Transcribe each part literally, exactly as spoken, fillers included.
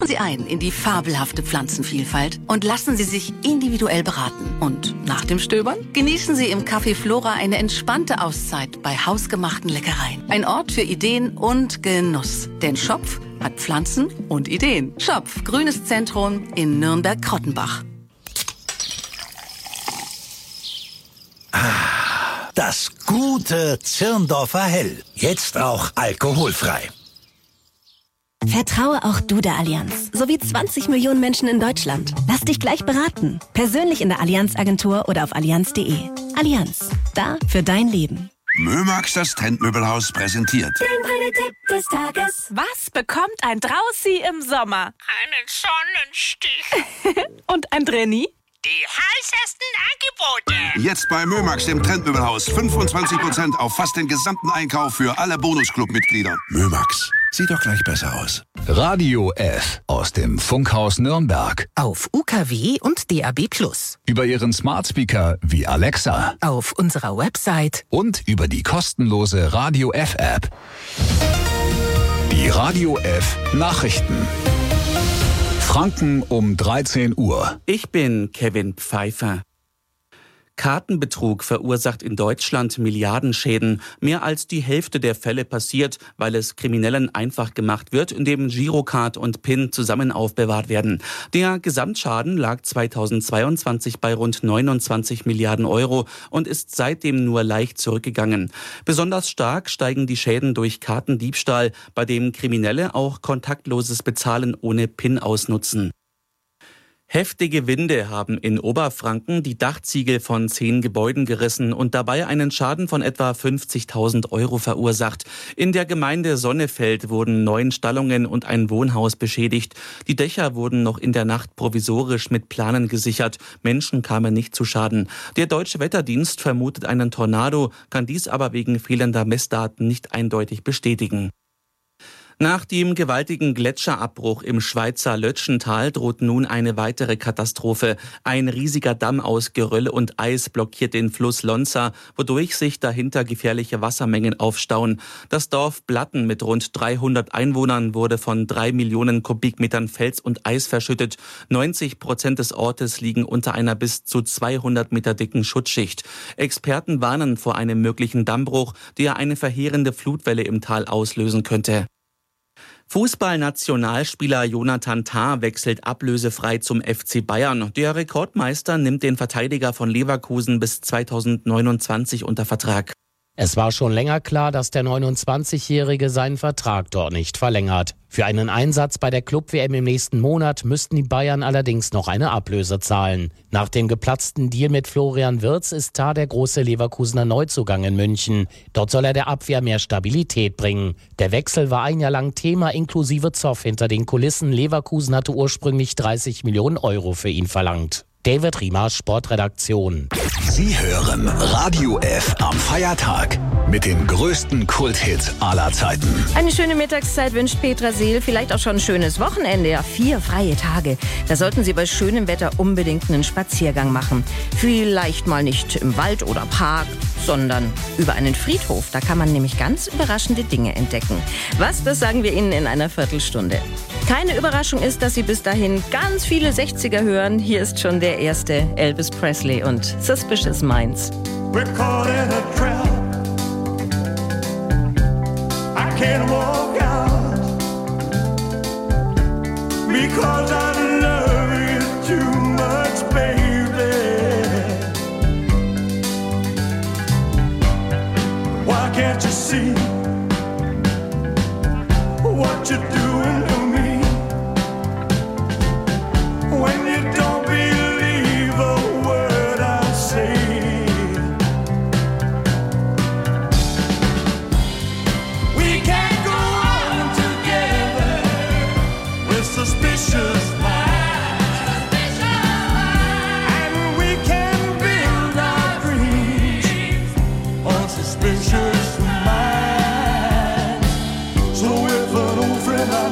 Sie ein in die fabelhafte Pflanzenvielfalt und lassen Sie sich individuell beraten. Und nach dem Stöbern genießen Sie im Café Flora eine entspannte Auszeit bei hausgemachten Leckereien. Ein Ort für Ideen und Genuss. Denn Schopf hat Pflanzen und Ideen. Schopf, grünes Zentrum in Nürnberg-Krottenbach. Ah, das gute Zirndorfer Hell. Jetzt auch alkoholfrei. Vertraue auch du der Allianz, sowie zwanzig Millionen Menschen in Deutschland. Lass dich gleich beraten. Persönlich in der Allianz-Agentur oder auf allianz punkt de. Allianz, da für dein Leben. Mömax, das Trendmöbelhaus, präsentiert Den Tipp des Tages. Was bekommt ein Draußi im Sommer? Einen Sonnenstich. Und ein Drenni? Die heißesten Angebote. Jetzt bei Mömax, dem Trendmöbelhaus. fünfundzwanzig Prozent auf fast den gesamten Einkauf für alle Bonusclub-Mitglieder. Mömax, sieht doch gleich besser aus. Radio F aus dem Funkhaus Nürnberg. Auf U K W und D A B plus. Über Ihren Smartspeaker wie Alexa. Auf unserer Website. Und über die kostenlose Radio F-App. Die Radio F Nachrichten. Franken um dreizehn Uhr. Ich bin Kevin Pfeiffer. Kartenbetrug verursacht in Deutschland Milliardenschäden. Mehr als die Hälfte der Fälle passiert, weil es Kriminellen einfach gemacht wird, indem Girocard und PIN zusammen aufbewahrt werden. Der Gesamtschaden lag zweitausendzweiundzwanzig bei rund neunundzwanzig Milliarden Euro und ist seitdem nur leicht zurückgegangen. Besonders stark steigen die Schäden durch Kartendiebstahl, bei dem Kriminelle auch kontaktloses Bezahlen ohne PIN ausnutzen. Heftige Winde haben in Oberfranken die Dachziegel von zehn Gebäuden gerissen und dabei einen Schaden von etwa fünfzigtausend Euro verursacht. In der Gemeinde Sonnefeld wurden neun Stallungen und ein Wohnhaus beschädigt. Die Dächer wurden noch in der Nacht provisorisch mit Planen gesichert. Menschen kamen nicht zu Schaden. Der Deutsche Wetterdienst vermutet einen Tornado, kann dies aber wegen fehlender Messdaten nicht eindeutig bestätigen. Nach dem gewaltigen Gletscherabbruch im Schweizer Lötschental droht nun eine weitere Katastrophe. Ein riesiger Damm aus Geröll und Eis blockiert den Fluss Lonza, wodurch sich dahinter gefährliche Wassermengen aufstauen. Das Dorf Blatten mit rund dreihundert Einwohnern wurde von drei Millionen Kubikmetern Fels und Eis verschüttet. neunzig Prozent des Ortes liegen unter einer bis zu zweihundert Meter dicken Schutzschicht. Experten warnen vor einem möglichen Dammbruch, der eine verheerende Flutwelle im Tal auslösen könnte. Fußballnationalspieler Jonathan Tah wechselt ablösefrei zum F C Bayern. Der Rekordmeister nimmt den Verteidiger von Leverkusen bis zweitausendneunundzwanzig unter Vertrag. Es war schon länger klar, dass der neunundzwanzigjährige seinen Vertrag dort nicht verlängert. Für einen Einsatz bei der Club-W M im nächsten Monat müssten die Bayern allerdings noch eine Ablöse zahlen. Nach dem geplatzten Deal mit Florian Wirtz ist Tah der große Leverkusener Neuzugang in München. Dort soll er der Abwehr mehr Stabilität bringen. Der Wechsel war ein Jahr lang Thema inklusive Zoff hinter den Kulissen. Leverkusen hatte ursprünglich dreißig Millionen Euro für ihn verlangt. David Riemer, Sportredaktion. Sie hören Radio F am Feiertag mit den größten Kulthits aller Zeiten. Eine schöne Mittagszeit wünscht Petra Seel, vielleicht auch schon ein schönes Wochenende. Ja, vier freie Tage. Da sollten Sie bei schönem Wetter unbedingt einen Spaziergang machen. Vielleicht mal nicht im Wald oder Park, sondern über einen Friedhof. Da kann man nämlich ganz überraschende Dinge entdecken. Was, das sagen wir Ihnen in einer Viertelstunde. Keine Überraschung ist, dass Sie bis dahin ganz viele sechziger hören. Hier ist schon der erste Elvis Presley und Suspicious Minds. We're caught in a trap. I can't walk out because I love you too much, baby. Why can't you see what you're doing to me when you don't believe a word I say? We can't go on together with suspicious minds, and we can build our dreams on suspicious minds. So if an old friend I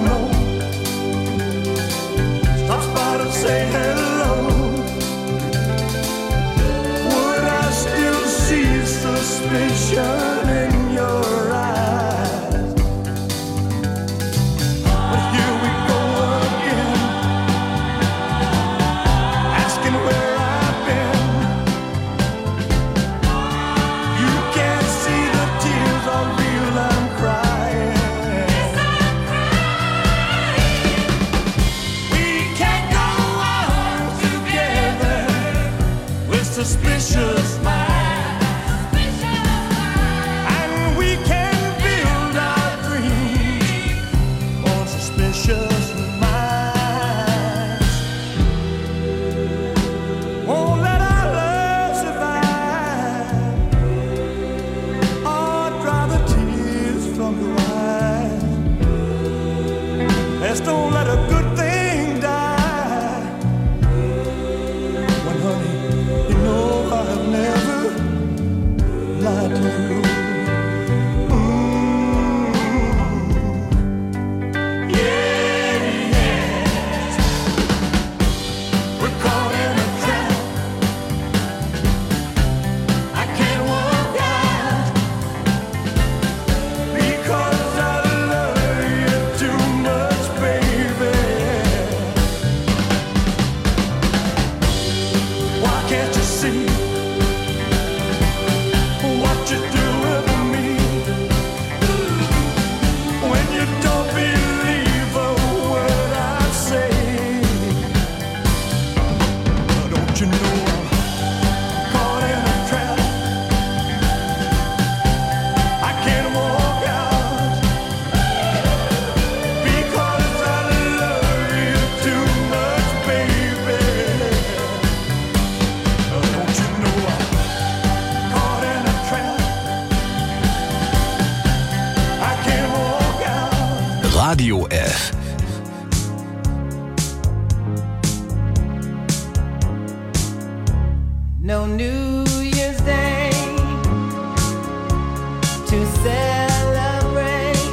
No New Year's Day to celebrate.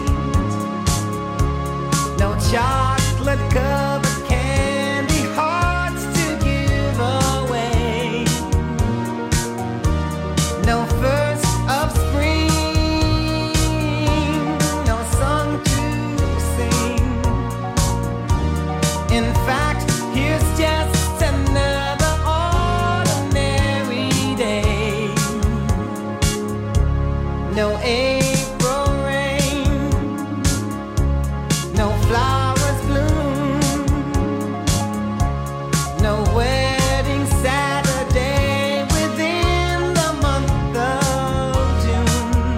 No chocolate covered candy hearts to give away. No first of spring, no song to sing. In fact, here's just another ordinary day. No April rain, no flowers bloom, no wedding Saturday within the month of June.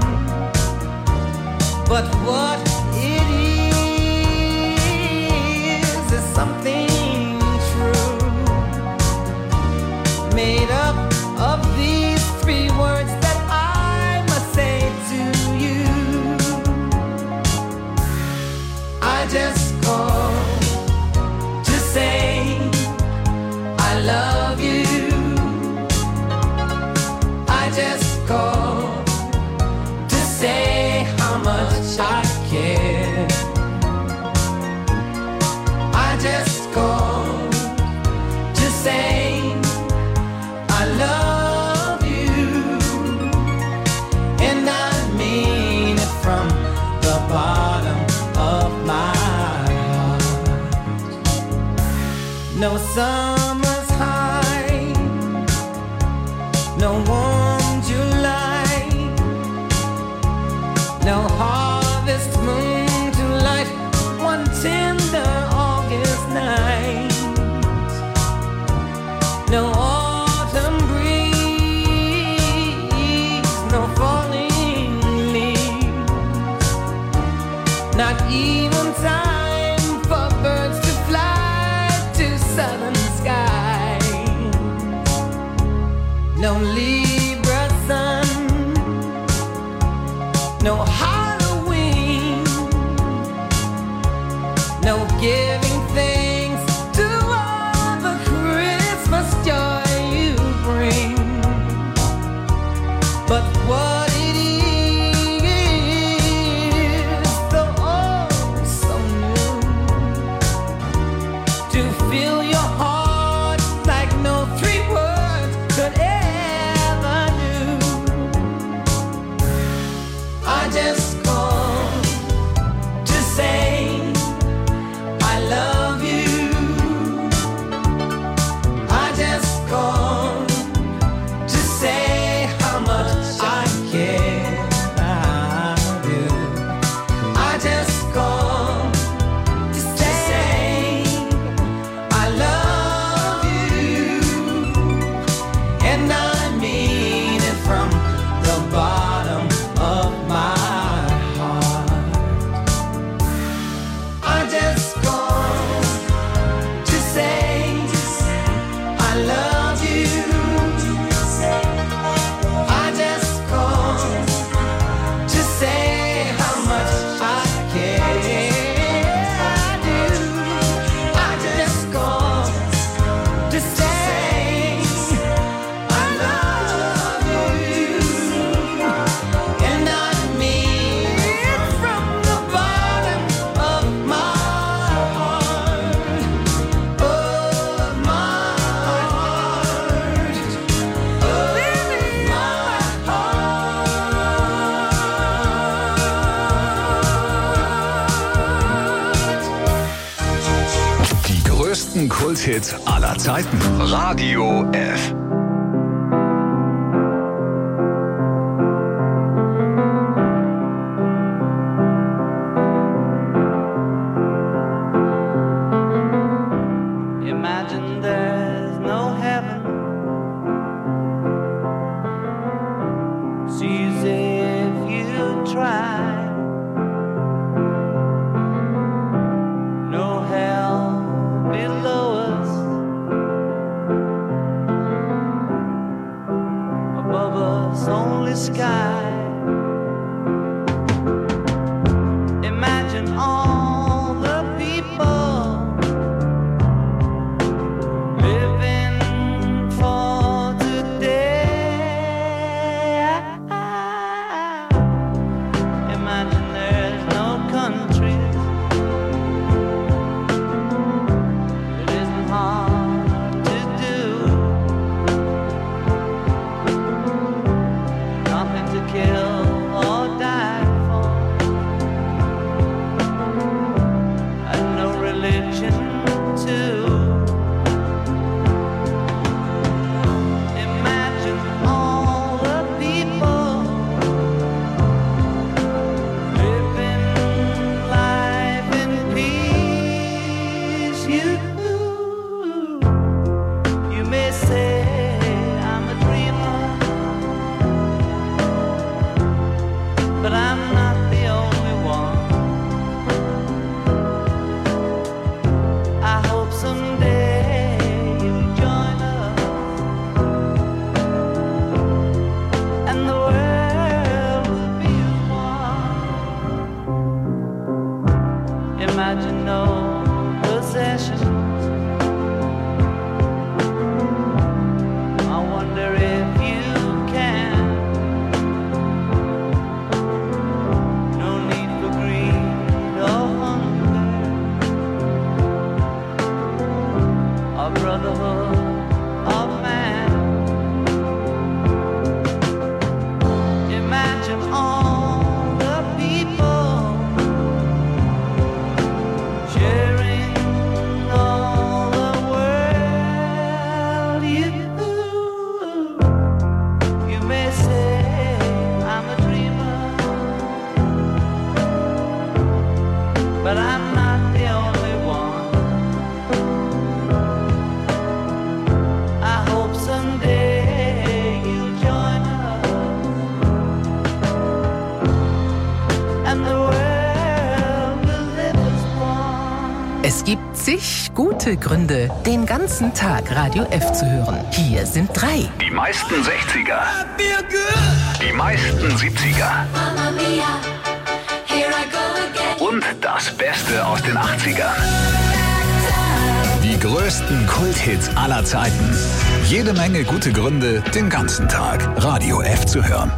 But what it is is something true, made up of these three words that I must say to you. I just called to say I love you. I just called to say how much I care. I just called to say I love you, and I mean it from the bottom of my heart. No summer's high, no warm July, no harvest moon to light one tender August night. No autumn breeze, no falling leaves, not even time for birds to fly to southern skies. No Libra sun, no Halloween, no giving thanks to all the Christmas joy you bring. But what it is, so oh so new, to fill your heart like no three words could ever do. I just called to say I love you. I just called to say how much I care. I do. I just called to say I love you, and I mean it from the bottom of my heart. I just called to say I love you. I just called to say how much I care. I do. I just called to say I love you, and I mean it from the bottom of my heart, of my heart, of my heart. Die größten Kulthits aller Zeiten. Radio F. Imagine there's no heaven. It's easy if you try. No hell below us. possessions. I wonder if you can. No need for greed or hunger, or brotherhood of man. Imagine all the people sharing all the world. You, you may say I'm a dreamer, but I'm not the only one. I hope someday you'll join us, and the world will live as one. Es gibt zig gute Gründe, den ganzen Tag Radio F zu hören. Hier sind drei. Die meisten sechziger. Die meisten siebziger. Und das Beste aus den achtzigern. Die größten Kulthits aller Zeiten. Jede Menge gute Gründe, den ganzen Tag Radio F zu hören.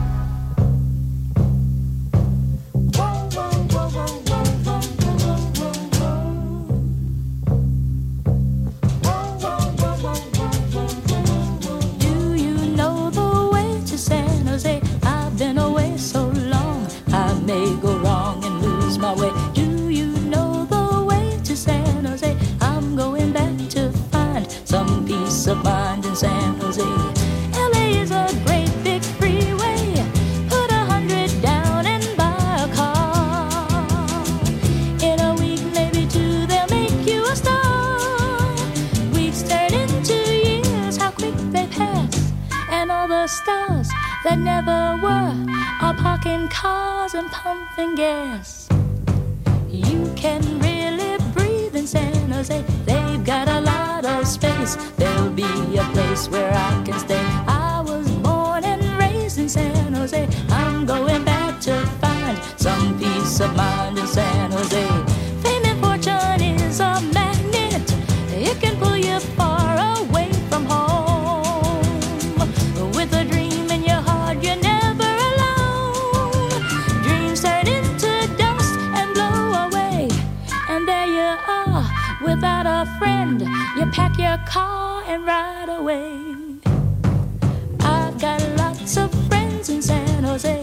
Do you know the way to San Jose? I've been away so long, I may go wrong and lose my way. Do you know the way to San Jose? I'm going back to find some peace of mind in San Jose. L A is a great big freeway. Put a hundred down and buy a car. In a week, maybe two, they'll make you a star. Weeks turn into years, how quick they pass. And all the stars that never were are parking cars and pumping gas. You can really breathe in San Jose. They've got a lot of space. There'll be a place where I can stay. I was born and raised in San Jose. I'm going back to find some peace of mind in San Jose. Fame and fortune is a magnet. It can pull you far away from home. With a dream in your heart, you're never alone. Dreams turn into dust and blow away. And there you are, without a friend. You pack your car and ride away. I've got lots of friends in San Jose.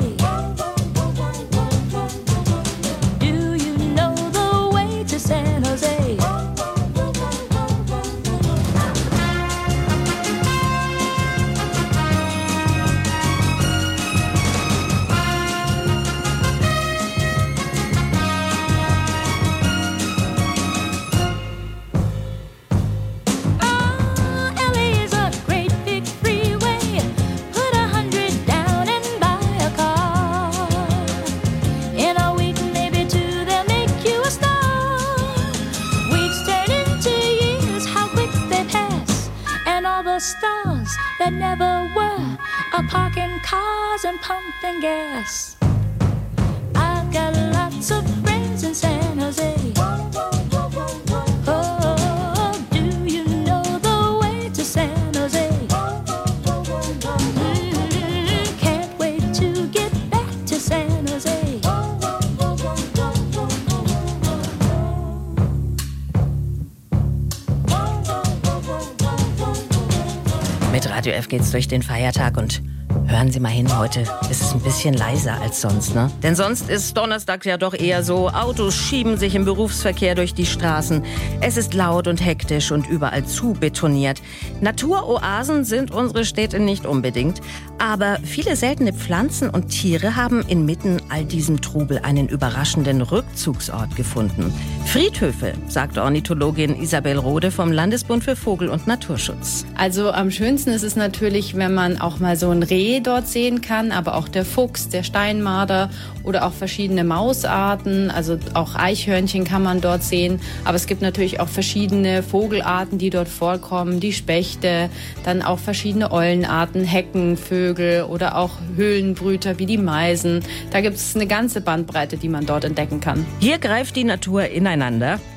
Do you know the way to San Jose? L A is a great big freeway. Put a hundred down and buy a car. In a week, maybe two, they'll make you a star. Weeks turn into years, how quick they pass. And all the stars that never were are parking cars and pumping gas. I've got lots of friends in San Jose. Oh, do you know the way to San Jose? Mm, can't wait to get back to San Jose. Mit Radio F geht's durch den Feiertag und hören Sie mal hin, heute ist es ein bisschen leiser als sonst, ne? Denn sonst ist Donnerstag ja doch eher so, Autos schieben sich im Berufsverkehr durch die Straßen. Es ist laut und hektisch und überall zu betoniert. Naturoasen sind unsere Städte nicht unbedingt, aber viele seltene Pflanzen und Tiere haben inmitten all diesem Trubel einen überraschenden Rückzugsort gefunden. Friedhöfe, sagt Ornithologin Isabel Rode vom Landesbund für Vogel- und Naturschutz. Also am schönsten ist es natürlich, wenn man auch mal so ein Reh dort sehen kann, aber auch der Fuchs, der Steinmarder oder auch verschiedene Mausarten, also auch Eichhörnchen kann man dort sehen. Aber es gibt natürlich auch verschiedene Vogelarten, die dort vorkommen, die Spechte, dann auch verschiedene Eulenarten, Heckenvögel oder auch Höhlenbrüter wie die Meisen. Da gibt es eine ganze Bandbreite, die man dort entdecken kann. Hier greift die Natur ineinander.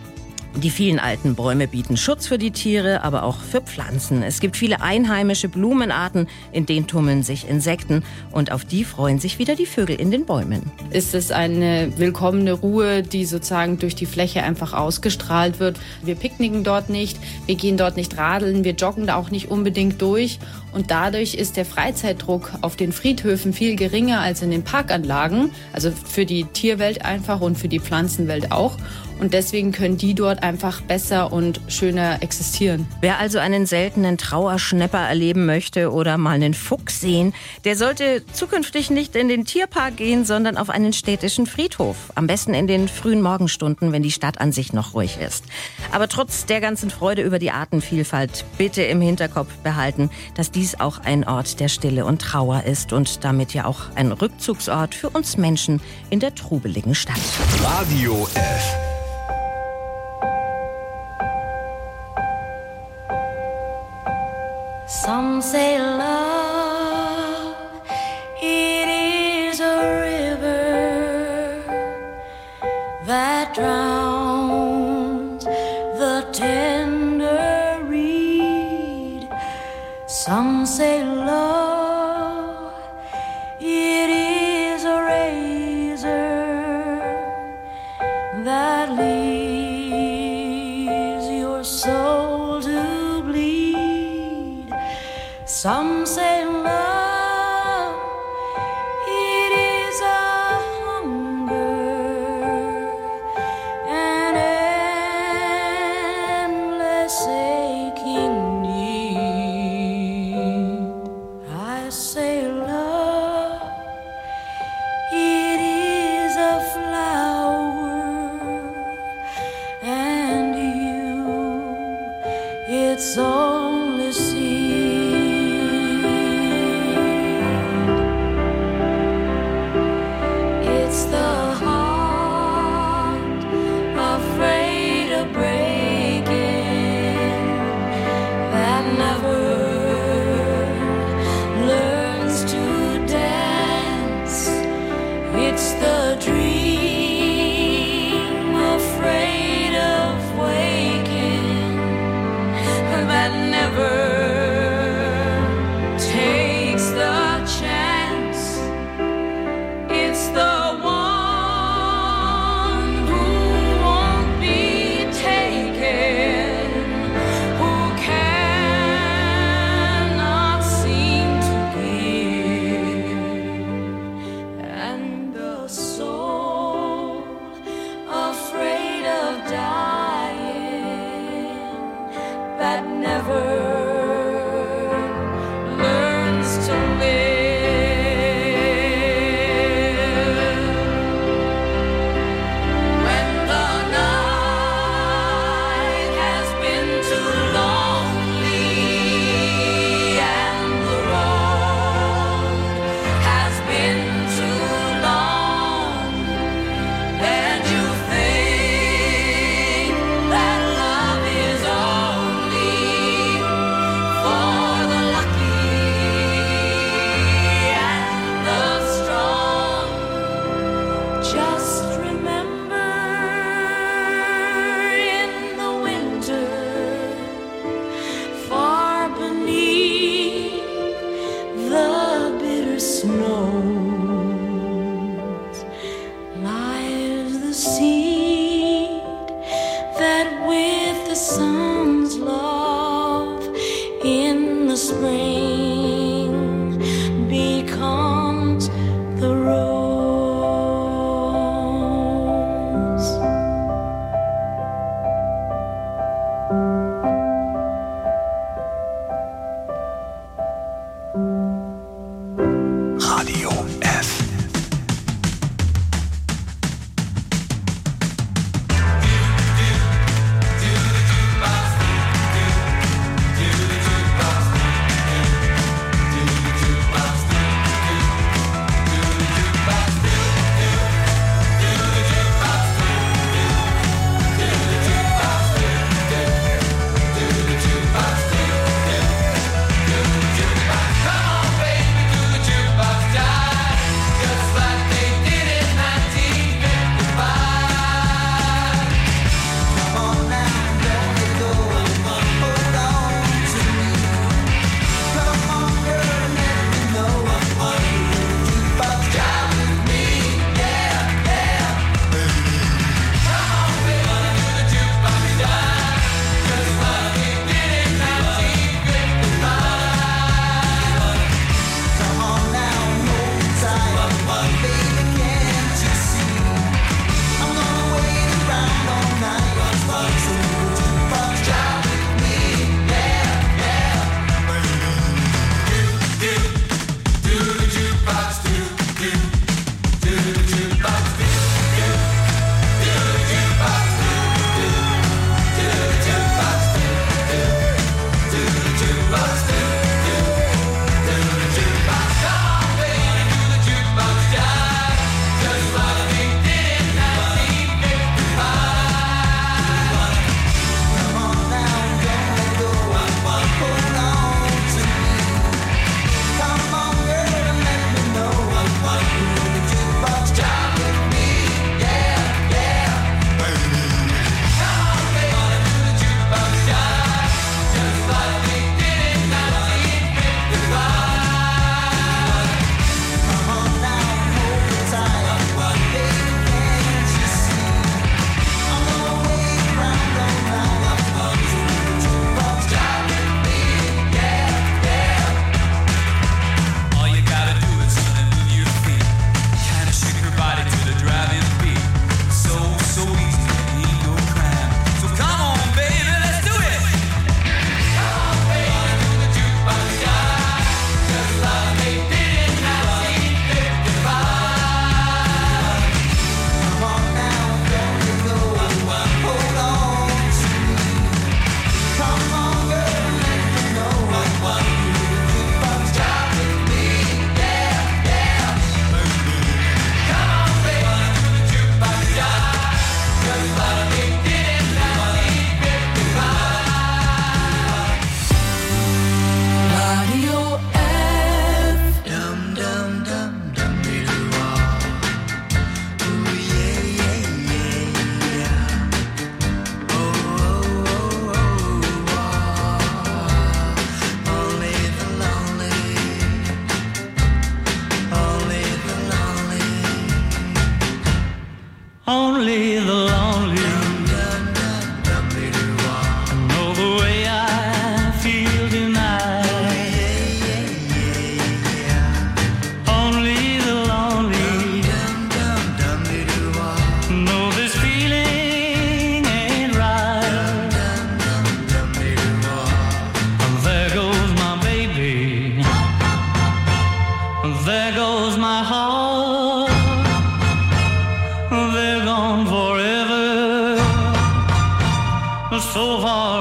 Die vielen alten Bäume bieten Schutz für die Tiere, aber auch für Pflanzen. Es gibt viele einheimische Blumenarten, in denen tummeln sich Insekten und auf die freuen sich wieder die Vögel in den Bäumen. Ist es eine willkommene Ruhe, die sozusagen durch die Fläche einfach ausgestrahlt wird. Wir picknicken dort nicht, wir gehen dort nicht radeln, wir joggen da auch nicht unbedingt durch. Und dadurch ist der Freizeitdruck auf den Friedhöfen viel geringer als in den Parkanlagen. Also für die Tierwelt einfach und für die Pflanzenwelt auch. Und deswegen können die dort einfach besser und schöner existieren. Wer also einen seltenen Trauerschnäpper erleben möchte oder mal einen Fuchs sehen, der sollte zukünftig nicht in den Tierpark gehen, sondern auf einen städtischen Friedhof. Am besten in den frühen Morgenstunden, wenn die Stadt an sich noch ruhig ist. Aber trotz der ganzen Freude über die Artenvielfalt bitte im Hinterkopf behalten, dass dies auch ein Ort der Stille und Trauer ist und damit ja auch ein Rückzugsort für uns Menschen in der trubeligen Stadt. Radio F. Some say love, it is a river that drowns the tender reed. Some say love, it is a razor that leaves your soul to bleed. Some say love, it is a hunger, an endless aching need. I say love, it is a flower, and you, it's only seed.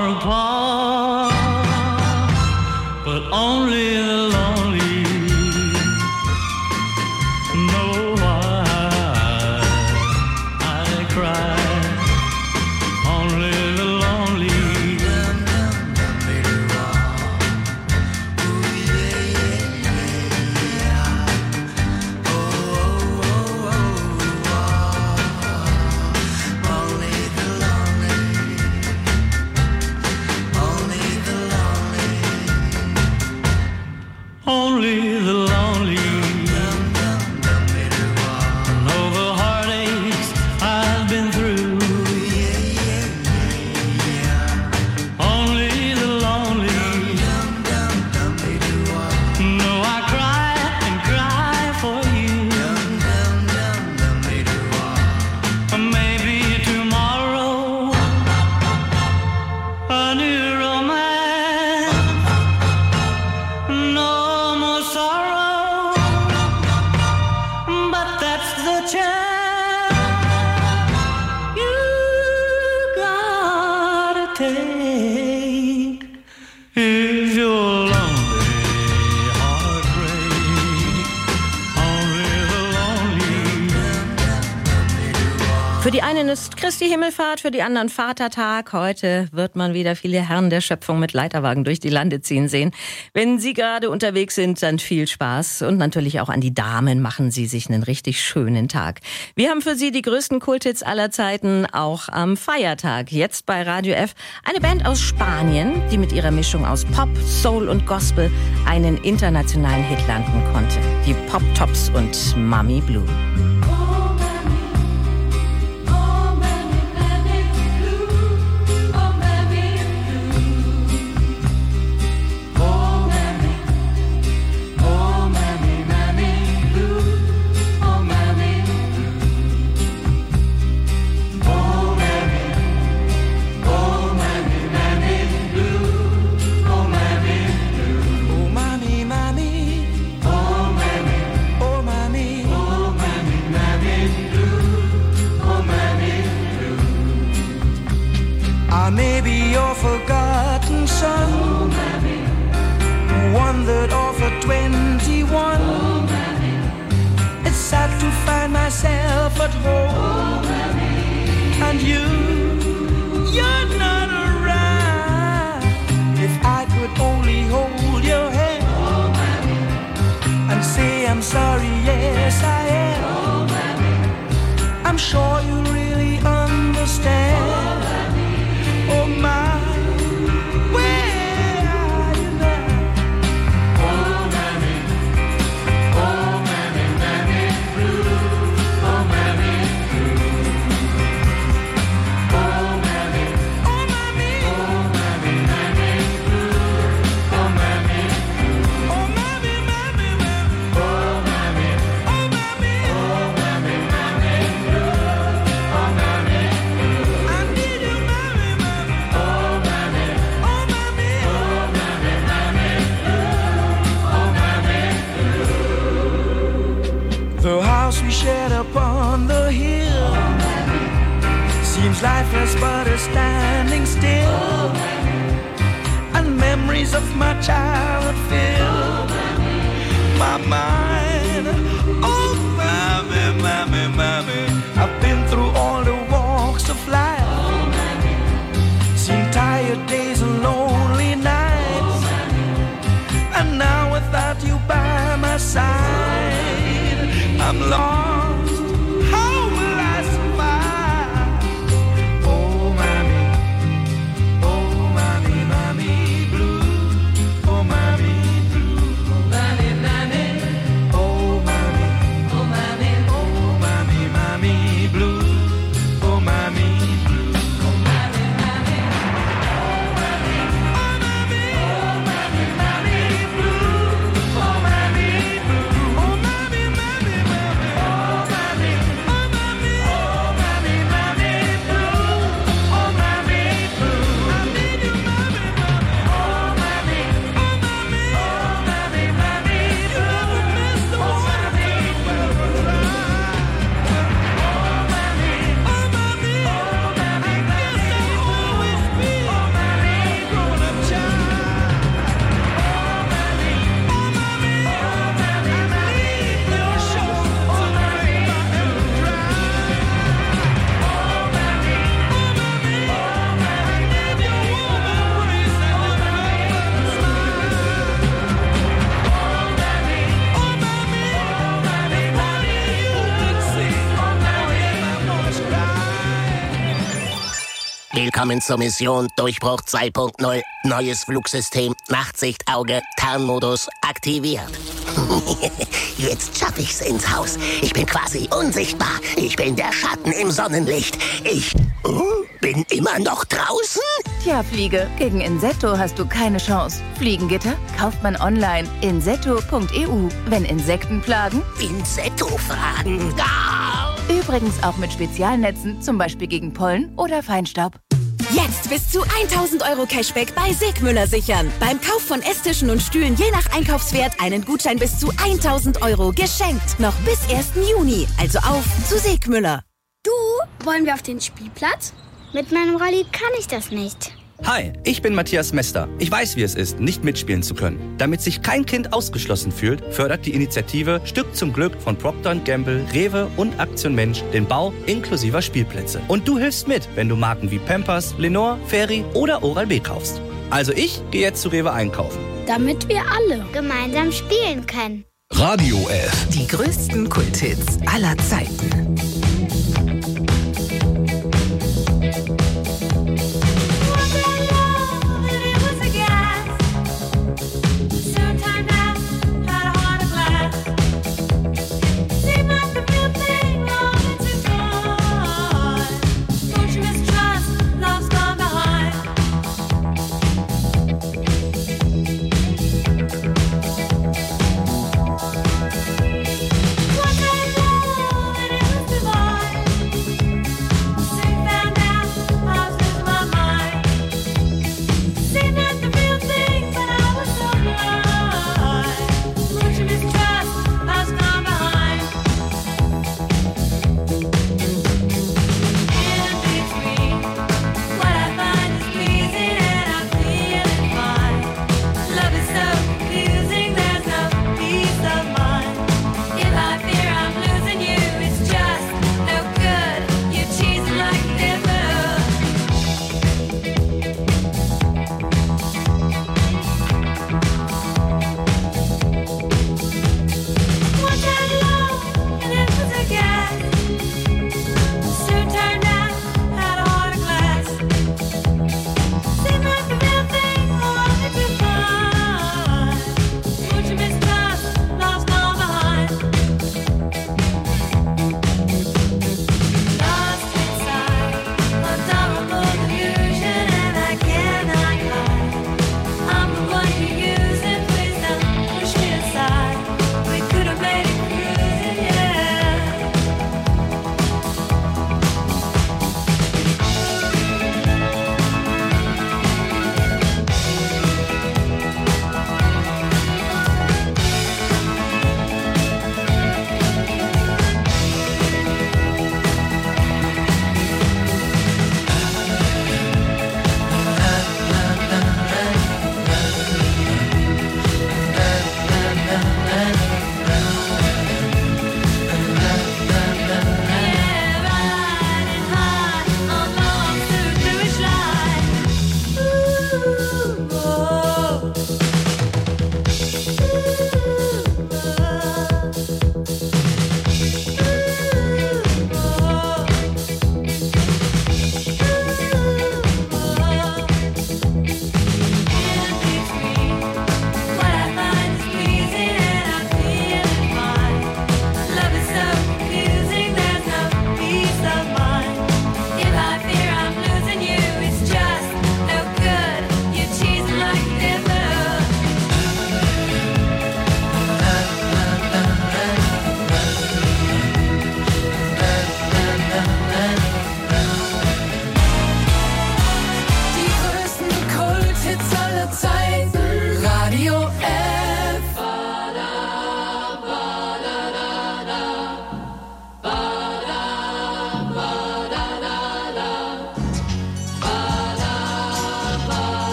far apart, but only the lonely know why I cry. Only the lonely. Only the lonely know the heartaches I've been through. Only the lonely know I cry and cry for you. Maybe tomorrow a new romance. No more sorrow, but that's the chance you gotta take if you're lonely, heartbreak, only the lonely. Für die einen ist Christi Himmelfahrt, für die anderen Vatertag. Heute wird man wieder viele Herren der Schöpfung mit Leiterwagen durch die Lande ziehen sehen. Wenn Sie gerade unterwegs sind, dann viel Spaß. Und natürlich auch an die Damen, machen Sie sich einen richtig schönen Tag. Wir haben für Sie die größten Kulthits aller Zeiten, auch am Feiertag. Jetzt bei Radio F eine Band aus Spanien, die mit ihrer Mischung aus Pop, Soul und Gospel einen internationalen Hit landen konnte. Die Pop Tops und Mami Blue. I may be your forgotten son, oh, one that offered twenty-one. Oh, it's sad to find myself at home, oh, and you, you're not around. If I could only hold your hand, oh, and say I'm sorry, yes I am, oh, I'm sure you really understand. Oh my, where are you now? Oh mammy, oh mammy, mammy blue, oh mammy blue. Oh mammy, oh mammy, oh mammy, mammy blue, oh mammy blue. Oh mammy, mammy, mammy, oh mammy, oh mammy, oh mammy, mammy blue, oh mammy blue. I need you, mammy. The house we shared upon the hill, oh, seems lifeless but is standing still, oh, and memories of my childhood fill, oh, my mind. Oh, mammy, mammy, mammy, I've been through all the walks of life, oh, seen tired days and lonely nights, oh, and now without you by my side, I'm lost. How will I survive? Oh, mammy, oh, mammy, mammy blue, oh, mammy. Willkommen zur Mission Durchbruch zwei Punkt null. Neues Flugsystem, Nachtsichtauge, Tarnmodus aktiviert. Jetzt schaffe ich's ins Haus. Ich bin quasi unsichtbar. Ich bin der Schatten im Sonnenlicht. Ich uh, bin immer noch draußen? Tja, Fliege, gegen Insetto hast du keine Chance. Fliegengitter kauft man online. insetto punkt e u. Wenn Insekten plagen? Insetto-Fragen. Ah! Übrigens auch mit Spezialnetzen, zum Beispiel gegen Pollen oder Feinstaub. Jetzt bis zu tausend Euro Cashback bei Segmüller sichern. Beim Kauf von Esstischen und Stühlen je nach Einkaufswert einen Gutschein bis zu tausend Euro geschenkt. Noch bis ersten Juni. Also auf zu Segmüller. Du, wollen wir auf den Spielplatz? Mit meinem Rolli kann ich das nicht. Hi, ich bin Matthias Mester. Ich weiß, wie es ist, nicht mitspielen zu können. Damit sich kein Kind ausgeschlossen fühlt, fördert die Initiative Stück zum Glück von Procter und Gamble, Rewe und Aktion Mensch den Bau inklusiver Spielplätze. Und du hilfst mit, wenn du Marken wie Pampers, Lenore, Fairy oder Oral-B kaufst. Also ich gehe jetzt zu Rewe einkaufen. Damit wir alle gemeinsam spielen können. Radio F. Die größten Kulthits aller Zeiten.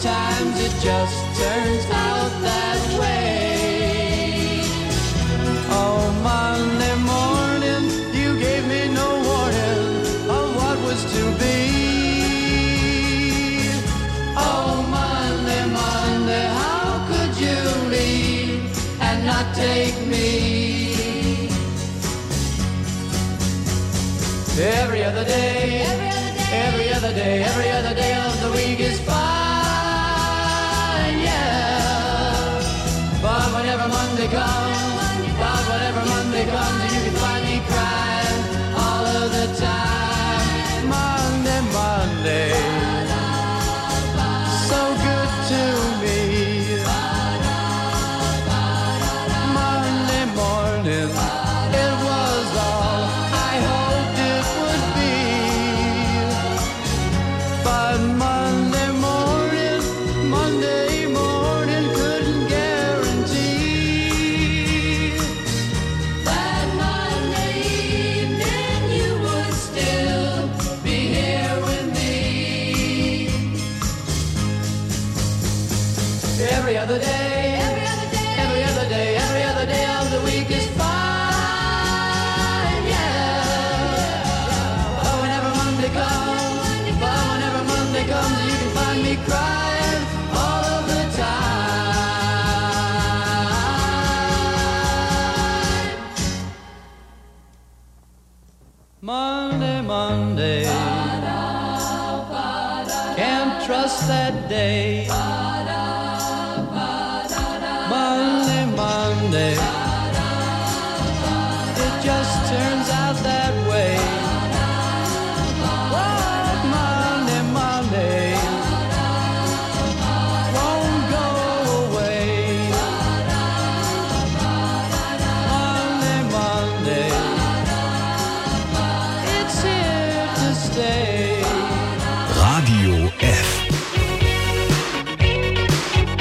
sometimes it just turns out that way. Oh, Monday morning, you gave me no warning of what was to be. Oh, Monday, Monday, how could you leave and not take me? Every other day, every other day, every other day of the week is fine, yeah. But whenever Monday comes, but whenever Monday comes, you can find me crying all of the time. Monday, Monday, so good to me. Monday morning, it was all I hoped it would be. But Monday morning, Monday morning couldn't guarantee that Monday evening you would still be here with me. Every other day, every other day, every other day, every other day of the week is fine, yeah. But whenever Monday comes, but whenever Monday comes, you can find me crying all of the time. Monday, Monday, can't trust that day. Monday, Monday, it just turns out that way. What Monday, Monday won't go away. Monday, Monday, it's here to stay. Radio F.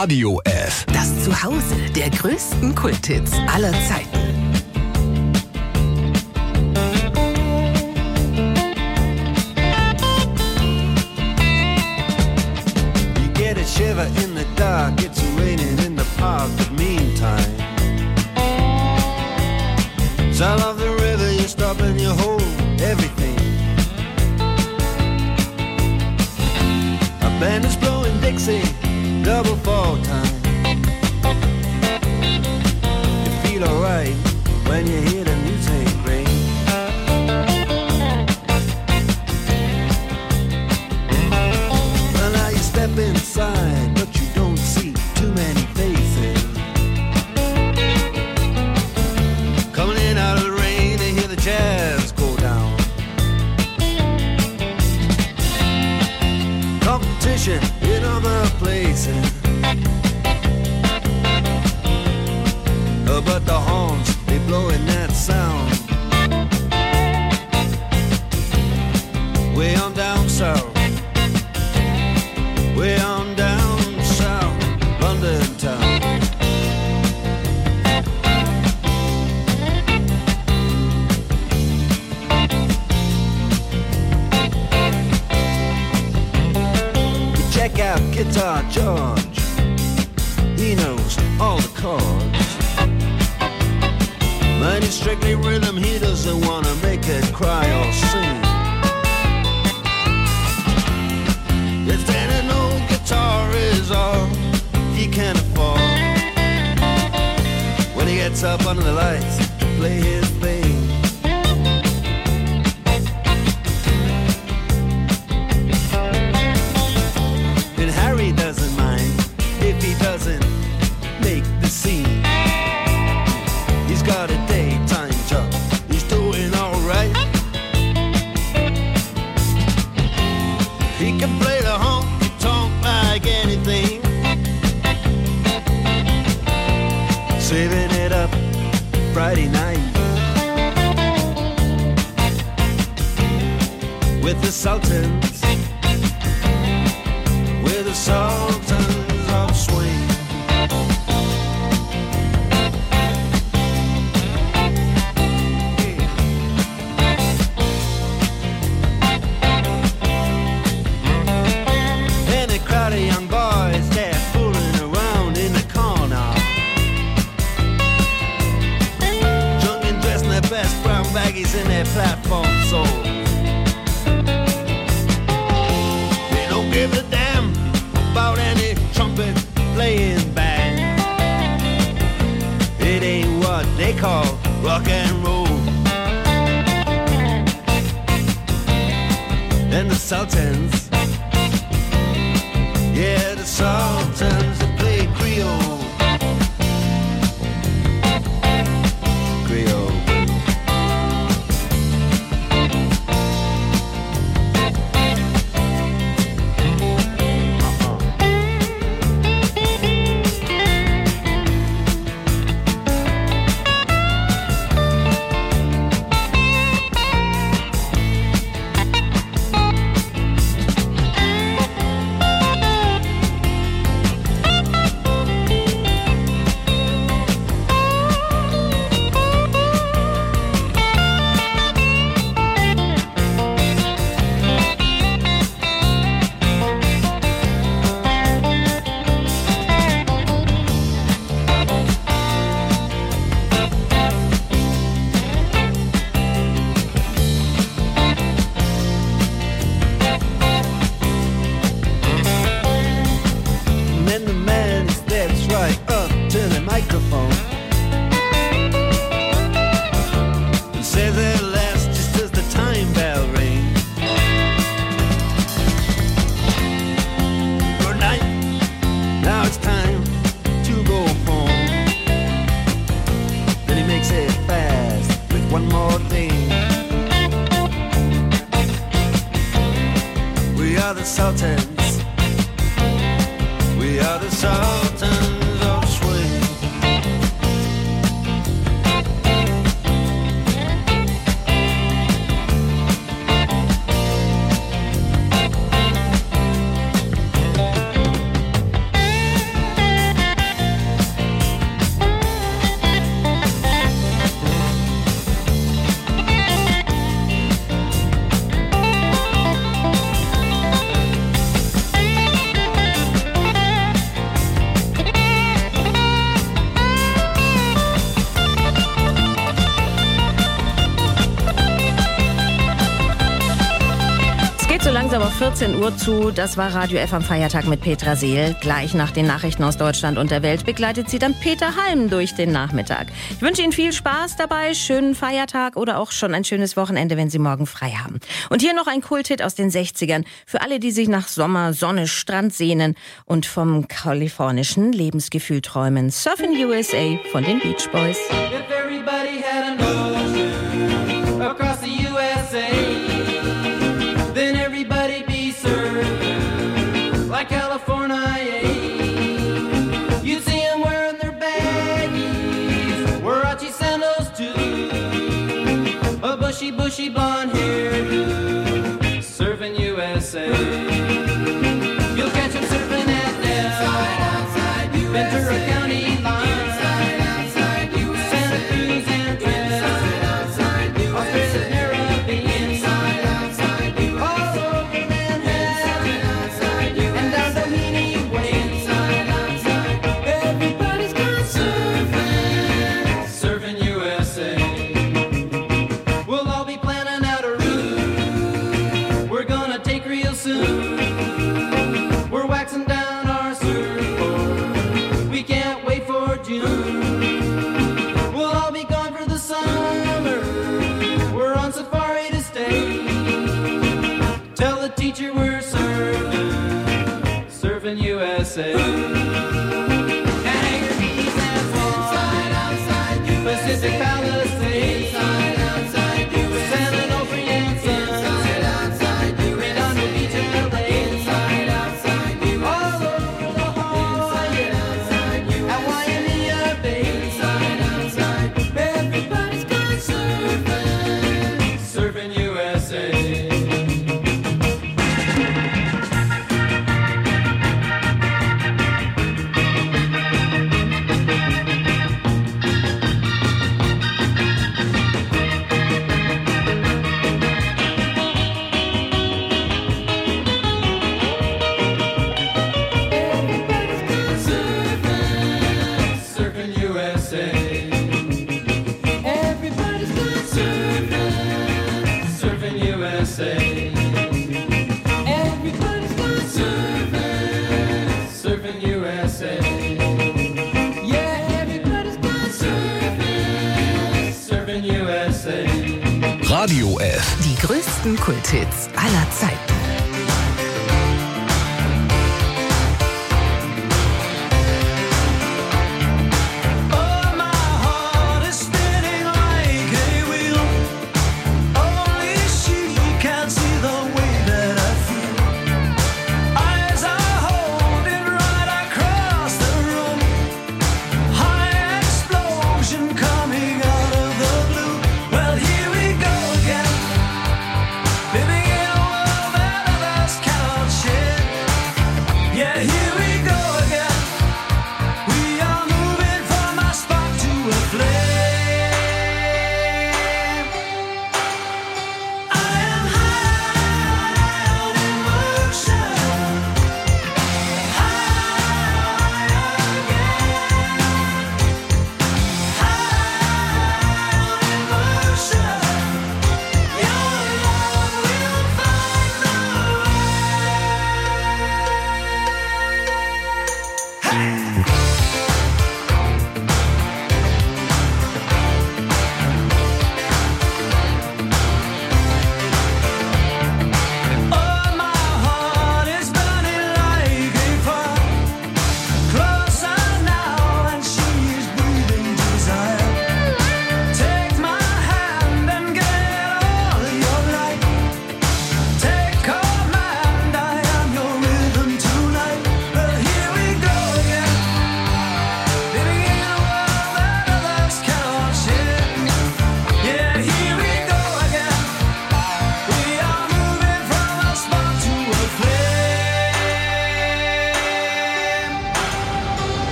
Radio F. Das Zuhause der größten Kulthits aller Zeiten. You get a shiver in the dark, it's raining in the park, but meantime sound of the river, you stop and you hold everything. A band is blowing Dixie, double fall time. You feel alright when you hear the music ring. Well, now you step inside, but you don't see too many faces. Coming in out of the rain, they hear the jazz go down. Competition in other places, uh, but the horns, they blowing that sound. Way on down south, way on down south, London town. Check out Guitar George, he knows all the chords. Mine is strictly rhythm, he doesn't want to make it cry or sing. If any old guitar is all he can afford, when he gets up under the lights to play his thing. Harry doesn't mind if he doesn't make the scene. He's got a daytime job, he's doing alright. He can play the honky-tonk like anything, saving it up Friday night with the Sultans. The Sultans of Swing. And a crowd of young boys, they're fooling around in the corner, drunk and dressed in their best brown baggies in their platform soles. They don't give a damn about any trumpet playing band. It ain't what they call rock and roll. And the Sultans, yeah, the Sultans, they play Creole. Creole. Sultans, we are the Sultans of Swing. Geht so langsam auf vierzehn Uhr zu. Das war Radio F am Feiertag mit Petra Seel. Gleich nach den Nachrichten aus Deutschland und der Welt begleitet sie dann Peter Halm durch den Nachmittag. Ich wünsche Ihnen viel Spaß dabei, schönen Feiertag oder auch schon ein schönes Wochenende, wenn Sie morgen frei haben. Und hier noch ein Kulthit aus den sechzigern für alle, die sich nach Sommer, Sonne, Strand sehnen und vom kalifornischen Lebensgefühl träumen. Surfin' U S A von den Beach Boys. If everybody had an ocean across the U S A, then everybody'd be surfing like California. You'd see them wearing their baggies, Warachi sandals too, a bushy, bushy blonde hairdo, surfing U S A. You'll catch them surfing at Nell, Ventura County line. U S A. And Anchor Keys and Pacific Palisades, inside, outside, U S A. San Onofre and Sun, Redondo Beach and L A, inside, outside, U S A. All over the Hawaii, at Waimea Bay, inside, outside, everybody's gone surfing, surfing U S A. Radio F. Die größten Kulthits aller Zeiten. Living in a world that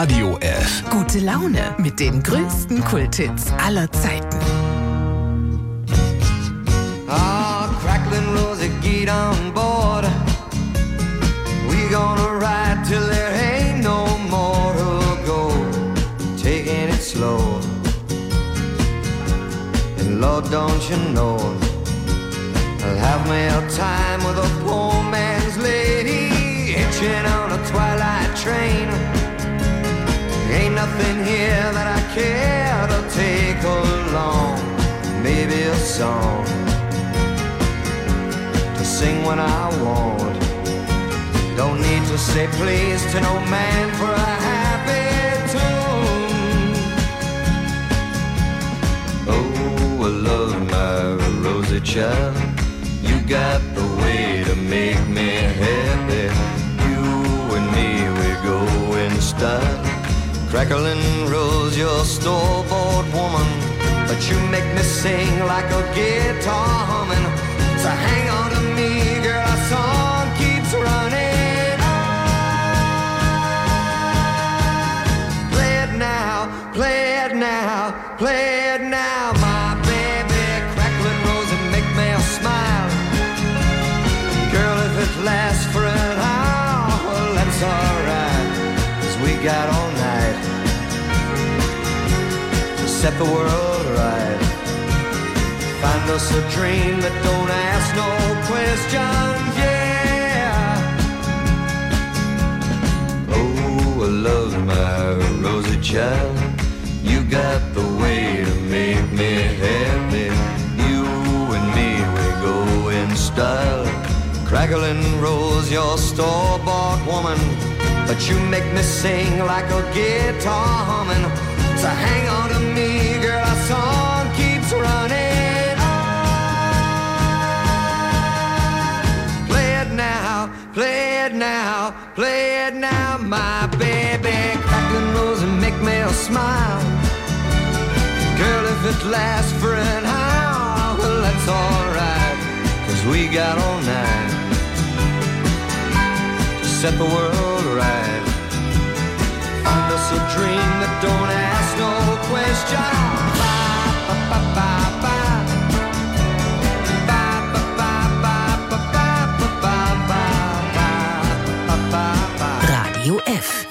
Radio F. Gute Laune mit den größten Kulthits aller Zeiten. Ah, crackling Rosie, get on board. We gonna ride till there ain't no more to go. Taking it slow. And Lord, don't you know, I'll have me a time with a poor man's lady, hitching on a twilight train. Ain't nothing here that I care to take along. Maybe a song to sing when I want. Don't need to say please to no man for a happy tune. Oh, I love my Rosie child. You got the way to make me happy. You and me, we go in style. Crackling Rose, you're a store-bought woman, but you make me sing like a guitar humming. So hang on to me, girl, our song keeps running on. Play it now, play it now, play it now, my baby. Crackling Rose and make me smile. Girl, if it lasts for an hour, well, that's alright, 'cause we got all night to set the world right. Find us a dream that don't ask no questions, yeah. Oh, I love my Rosie child. You got the way to make me happy. You and me, we go in style. Crackling Rose, you're a store-bought woman, but you make me sing like a guitar humming. So hang on to me, girl, our song keeps running on. Play it now, play it now, play it now, my baby. Crackling Rose and make me smile. Girl, if it lasts for an hour, well, that's alright, 'cause we got all night to set the world right. Find us a dream that don't ask no question. Ba, ba, ba, ba, ba. Ba, ba, ba, ba, ba, ba, ba, ba, ba, ba, ba. Radio F.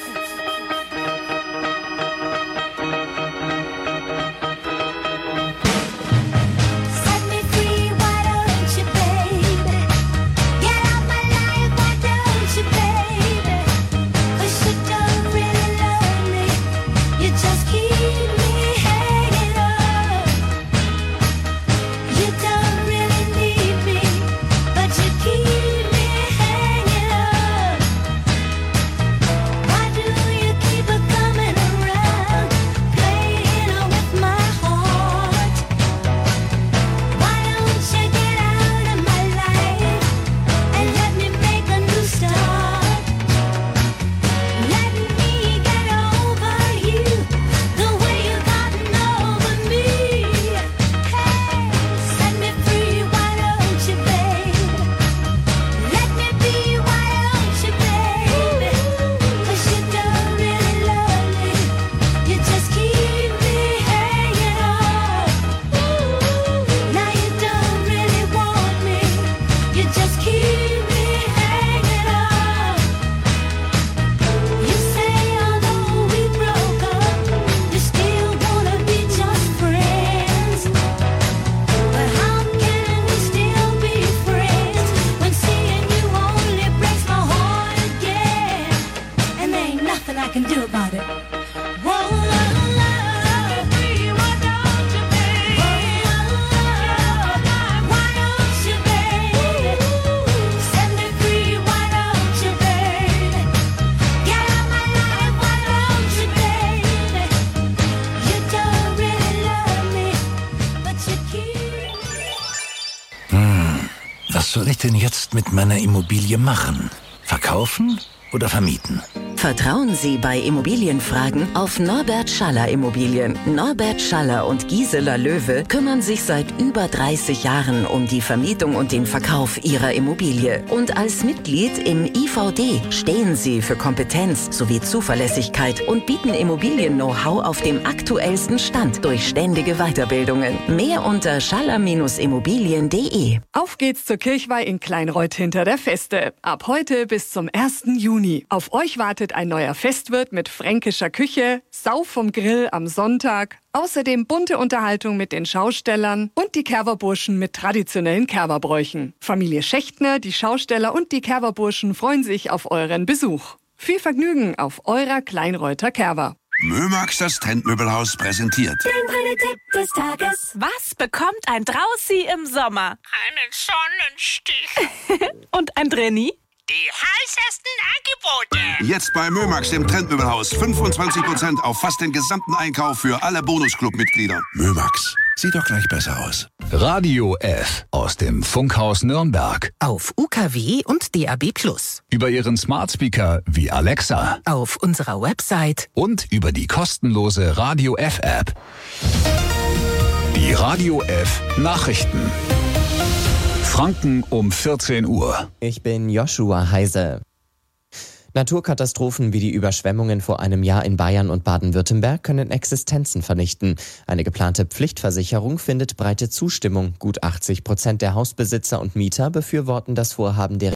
Was soll ich denn jetzt mit meiner Immobilie machen? Verkaufen oder vermieten? Vertrauen Sie bei Immobilienfragen auf Norbert Schaller Immobilien. Norbert Schaller und Gisela Löwe kümmern sich seit über dreißig Jahren um die Vermietung und den Verkauf Ihrer Immobilie. Und als Mitglied im I V D stehen Sie für Kompetenz sowie Zuverlässigkeit und bieten Immobilien-Know-how auf dem aktuellsten Stand durch ständige Weiterbildungen. Mehr unter schaller Immobilien punkt de. Auf geht's zur Kirchweih in Kleinreuth hinter der Feste. Ab heute bis zum ersten Juni. Auf euch wartet ein neuer Festwirt mit fränkischer Küche, Sau vom Grill am Sonntag, außerdem bunte Unterhaltung mit den Schaustellern und die Kerwerburschen mit traditionellen Kerwerbräuchen. Familie Schächtner, die Schausteller und die Kerwerburschen freuen sich auf euren Besuch. Viel Vergnügen auf eurer Kleinreuther Kerwer. Mömax, das Trendmöbelhaus, präsentiert Den Tipp des Tages. Was bekommt ein Draußi im Sommer? Einen Sonnenstich. Und ein Drenni? Die heißesten Angebote. Jetzt bei Mömax, dem Trendmöbelhaus. fünfundzwanzig Prozent auf fast den gesamten Einkauf für alle Bonusclub-Mitglieder. Mömax, sieht doch gleich besser aus. Radio F aus dem Funkhaus Nürnberg. Auf U K W und D A B plus. Über Ihren Smartspeaker wie Alexa. Auf unserer Website. Und über die kostenlose Radio F-App. Die Radio F Nachrichten. Franken um vierzehn Uhr. Ich bin Joshua Heise. Naturkatastrophen wie die Überschwemmungen vor einem Jahr in Bayern und Baden-Württemberg können Existenzen vernichten. Eine geplante Pflichtversicherung findet breite Zustimmung. Gut achtzig Prozent der Hausbesitzer und Mieter befürworten das Vorhaben der